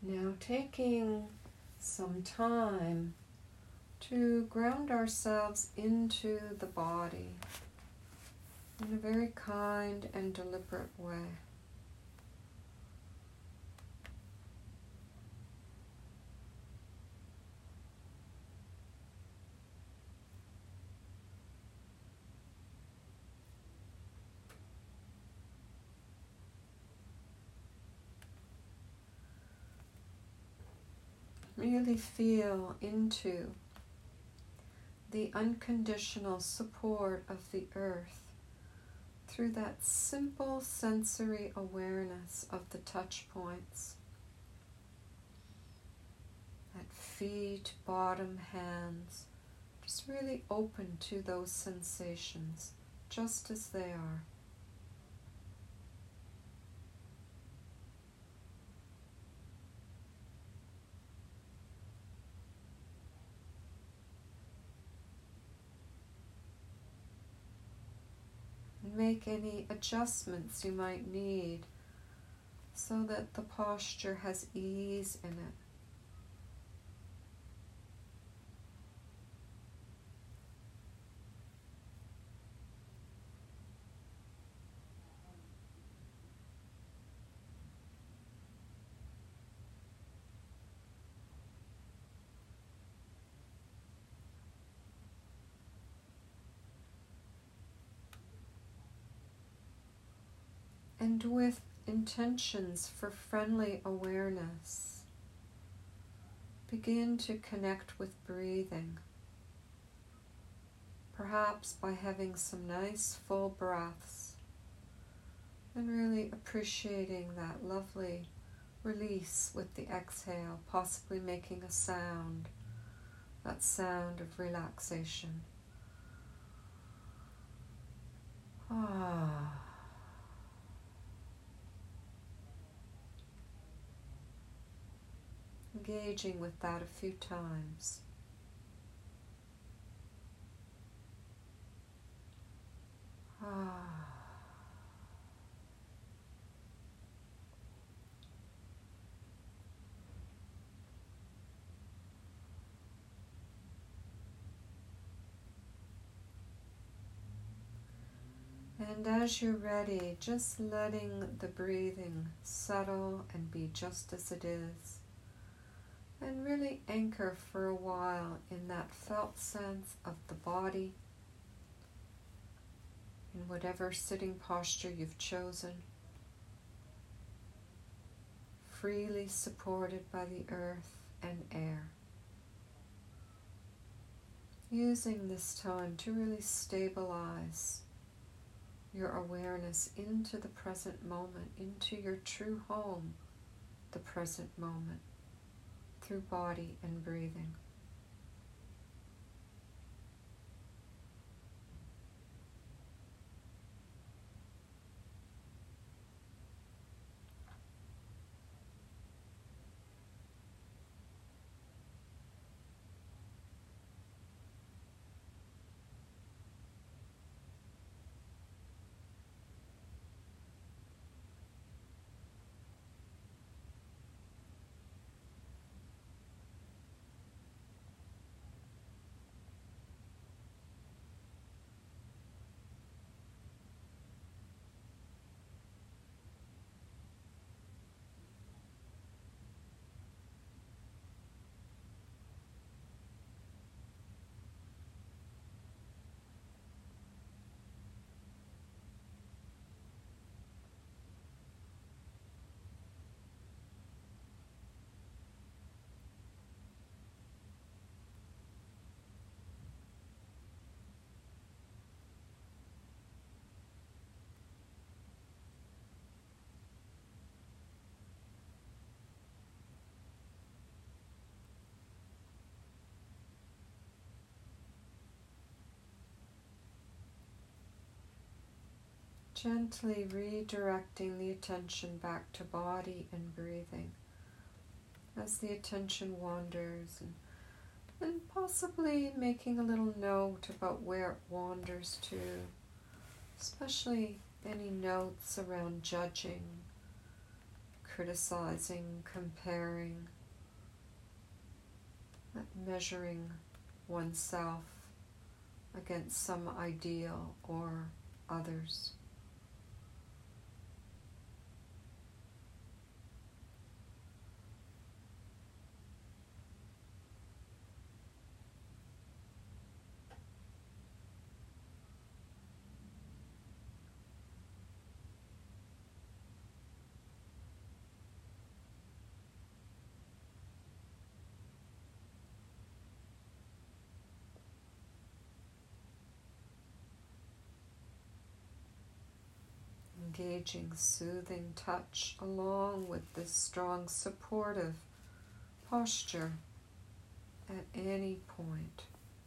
Now taking some time to ground ourselves into the body in a very kind and deliberate way. Really feel into the unconditional support of the earth through that simple sensory awareness of the touch points at feet, bottom, hands, just really open to those sensations just as they are. Make any adjustments you might need so that the posture has ease in it. And with intentions for friendly awareness, begin to connect with breathing, perhaps by having some nice full breaths and really appreciating that lovely release with the exhale, possibly making a sound, that sound of relaxation. Ah. Engaging with that a few times. And as you're ready, just letting the breathing settle and be just as it is. And really anchor for a while in that felt sense of the body, in whatever sitting posture you've chosen, freely supported by the earth and air. Using this time to really stabilize your awareness into the present moment, into your true home, the present moment, through body and breathing. Gently redirecting the attention back to body and breathing as the attention wanders, and possibly making a little note about where it wanders to, especially any notes around judging, criticizing, comparing, not measuring oneself against some ideal or others. Engaging soothing touch along with this strong supportive posture at any point.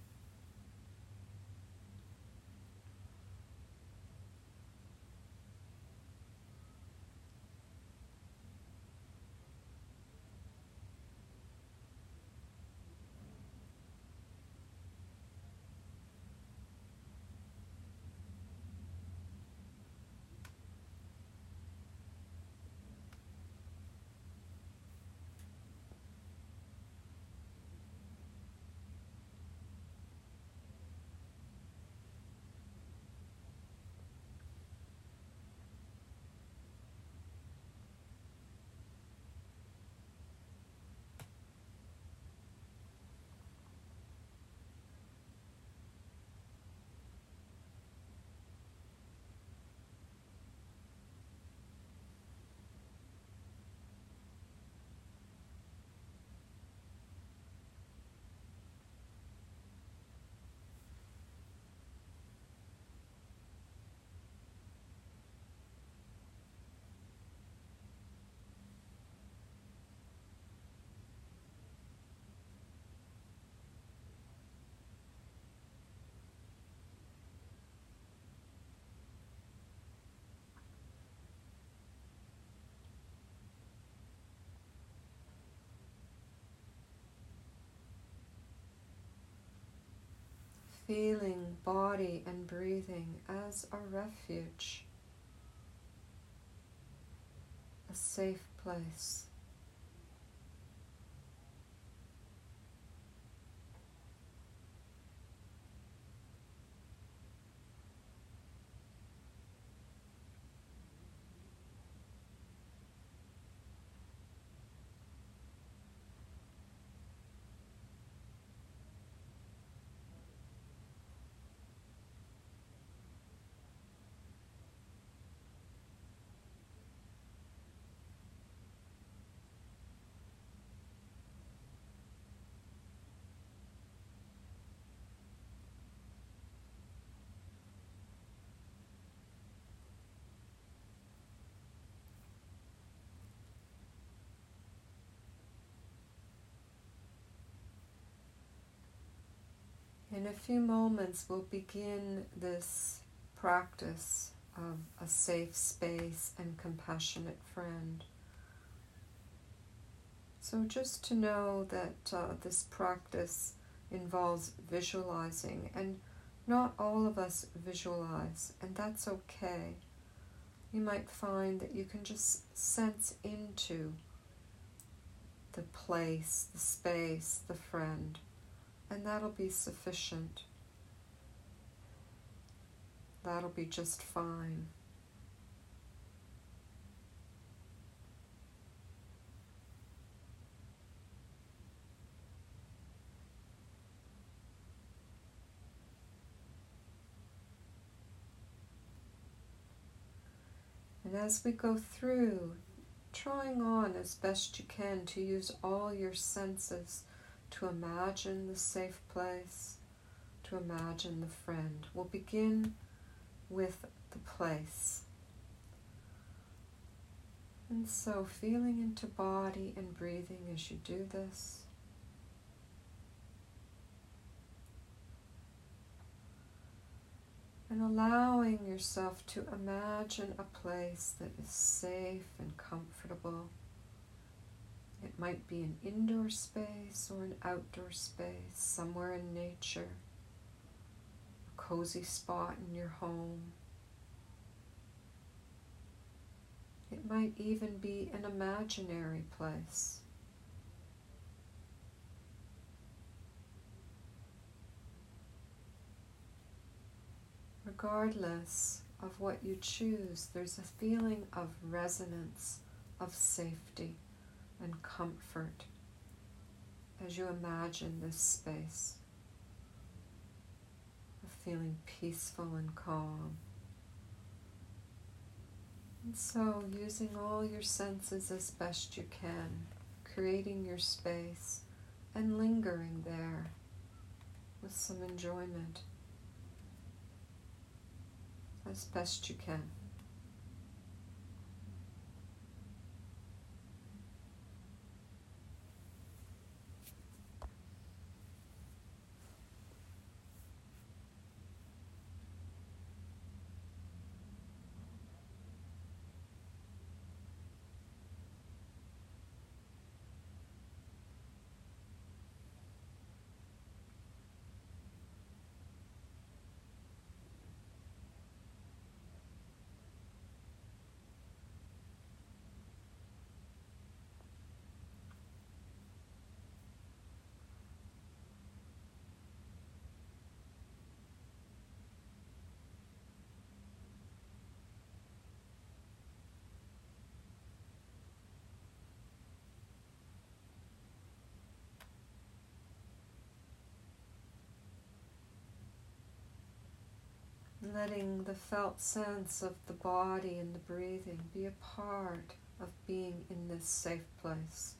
Feeling body and breathing as a refuge, a safe place. In a few moments, we'll begin this practice of a safe space and compassionate friend. So just to know that this practice involves visualizing, and not all of us visualize, and that's okay. You might find that you can just sense into the place, the space, the friend, and that'll be sufficient. That'll be just fine. And as we go through, trying on as best you can to use all your senses to imagine the safe place, to imagine the friend. We'll begin with the place. And so feeling into body and breathing as you do this. And allowing yourself to imagine a place that is safe and comfortable. It might be an indoor space or an outdoor space, somewhere in nature, a cozy spot in your home. It might even be an imaginary place. Regardless of what you choose, there's a feeling of resonance, of safety and comfort as you imagine this space, of feeling peaceful and calm. And so, using all your senses as best you can, creating your space and lingering there with some enjoyment as best you can. Letting the felt sense of the body and the breathing be a part of being in this safe place.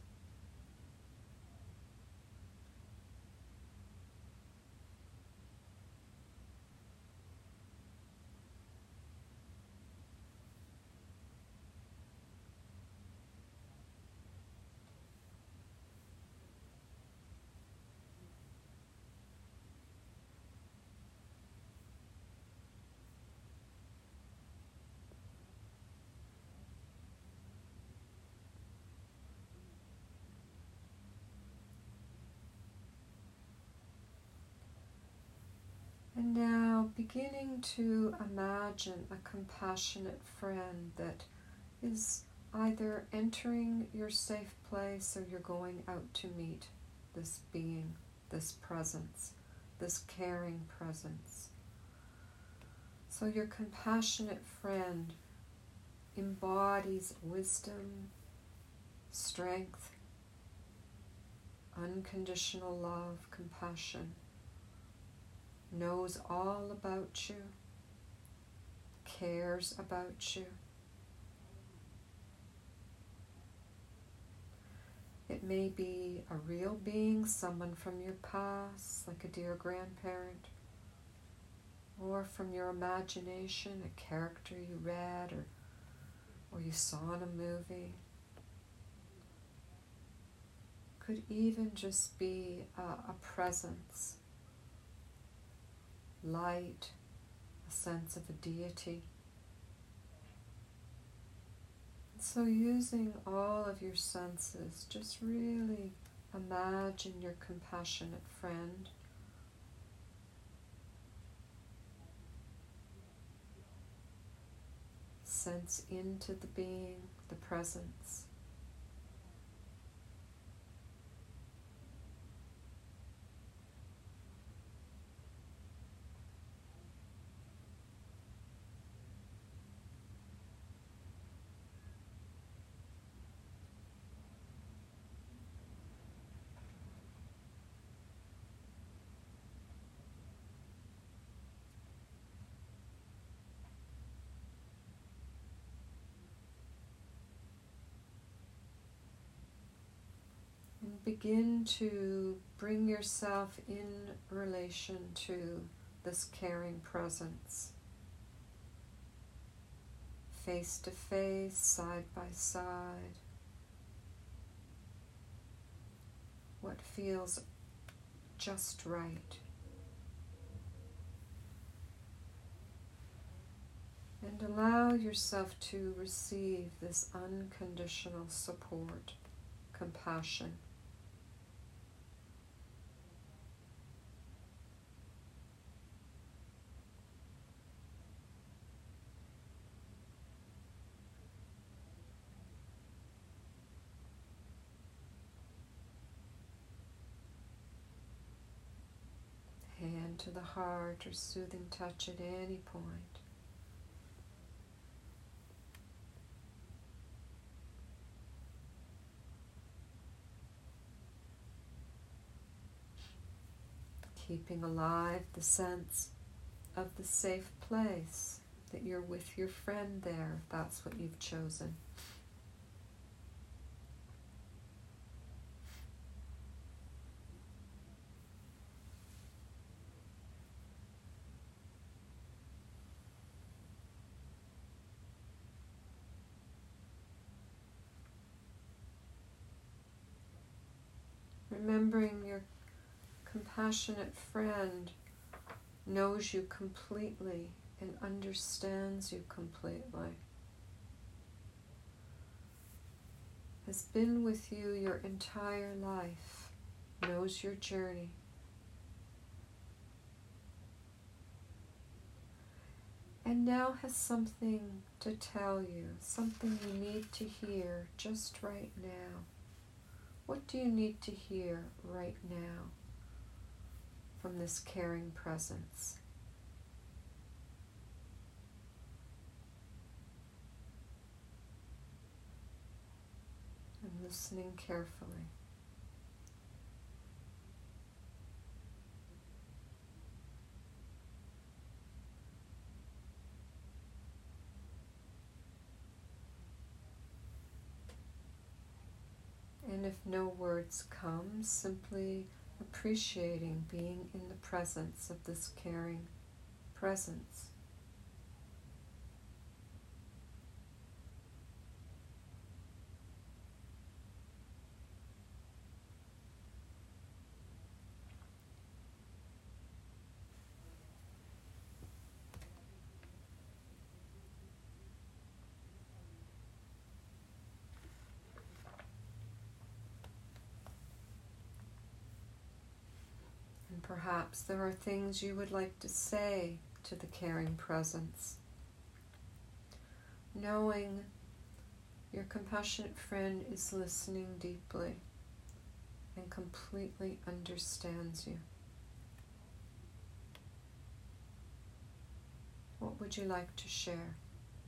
And now beginning to imagine a compassionate friend that is either entering your safe place or you're going out to meet this being, this presence, this caring presence. So your compassionate friend embodies wisdom, strength, unconditional love, compassion, knows all about you, cares about you. It may be a real being, someone from your past, like a dear grandparent, or from your imagination, a character you read or you saw in a movie. Could even just be a presence, light, a sense of a deity. So using all of your senses, just really imagine your compassionate friend. Sense into the being, the presence. And begin to bring yourself in relation to this caring presence. Face to face, side by side. What feels just right. And allow yourself to receive this unconditional support, compassion. into the heart or soothing touch at any point. Keeping alive the sense of the safe place, that you're with your friend there, if that's what you've chosen. Remembering your compassionate friend knows you completely and understands you completely, has been with you your entire life, knows your journey. And now has something to tell you, something you need to hear just right now. What do you need to hear right now from this caring presence? And listening carefully. And if no words come, simply appreciating being in the presence of this caring presence. And perhaps there are things you would like to say to the caring presence, knowing your compassionate friend is listening deeply and completely understands you. What would you like to share?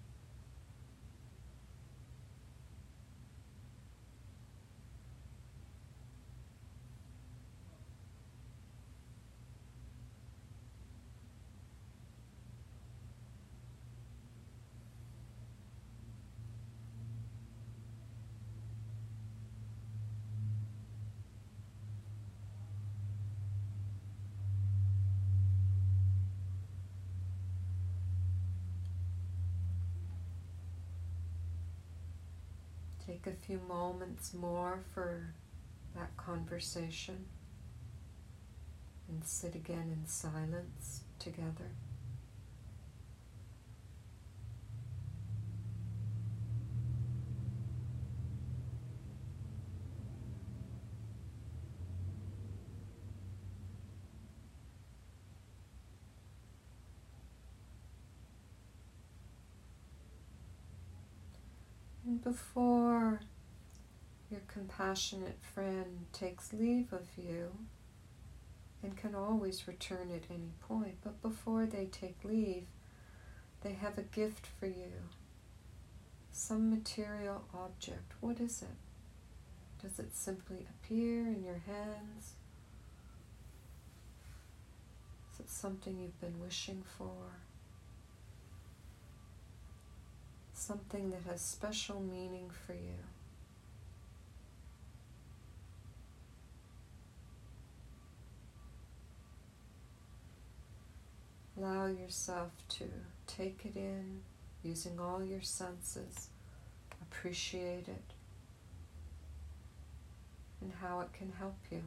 Take a few moments more for that conversation and sit again in silence together. And before your compassionate friend takes leave of you, and can always return at any point, but before they take leave, they have a gift for you. Some material object. What is it? Does it simply appear in your hands? Is it something you've been wishing for? Something that has special meaning for you? Allow yourself to take it in, using all your senses, appreciate it, and how it can help you.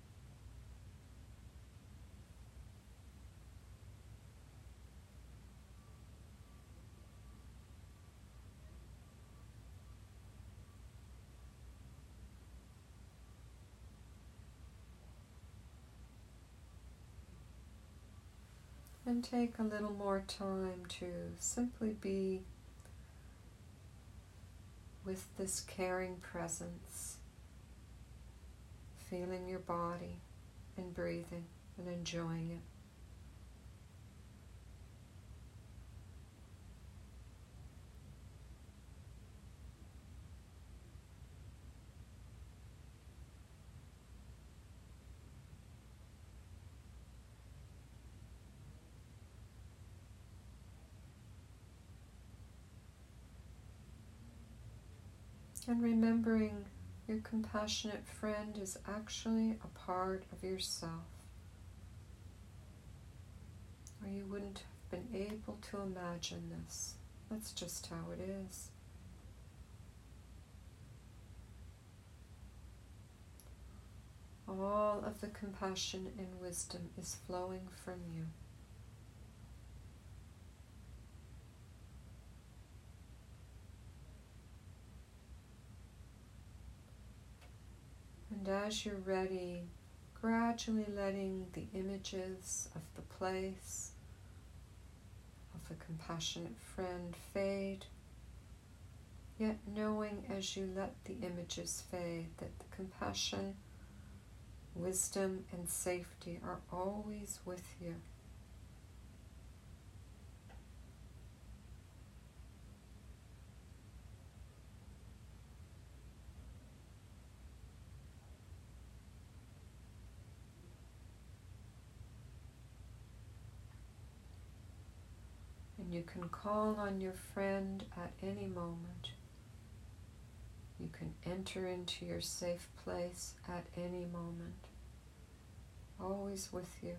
And take a little more time to simply be with this caring presence, feeling your body and breathing and enjoying it. And remembering your compassionate friend is actually a part of yourself, or you wouldn't have been able to imagine this. That's just how it is. All of the compassion and wisdom is flowing from you. And as you're ready, gradually letting the images of the place, of the compassionate friend fade, yet knowing as you let the images fade that the compassion, wisdom, and safety are always with you. And you can call on your friend at any moment. You can enter into your safe place at any moment. Always with you.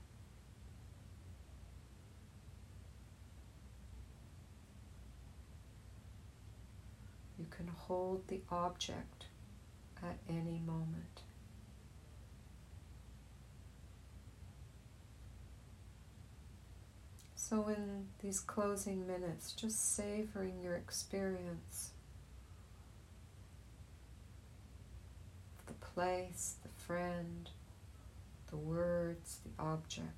You can hold the object at any moment. So in these closing minutes, just savoring your experience, the place, the friend, the words, the object.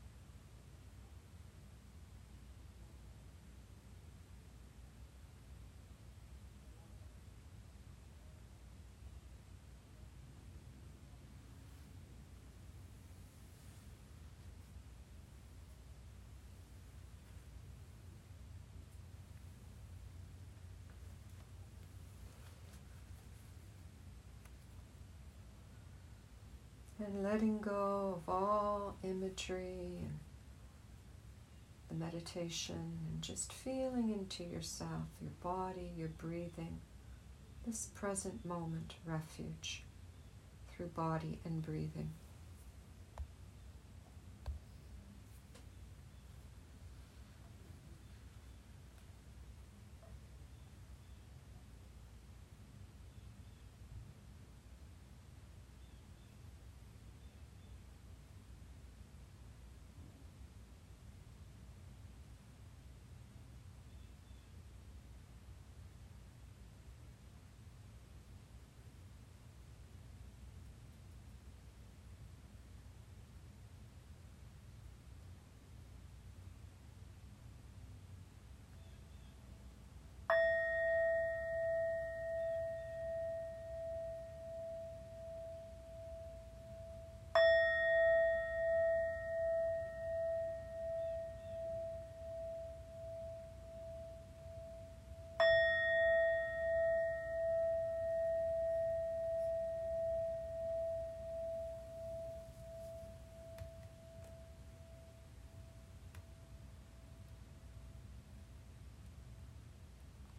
And letting go of all imagery and the meditation, and just feeling into yourself, your body, your breathing, this present moment refuge through body and breathing.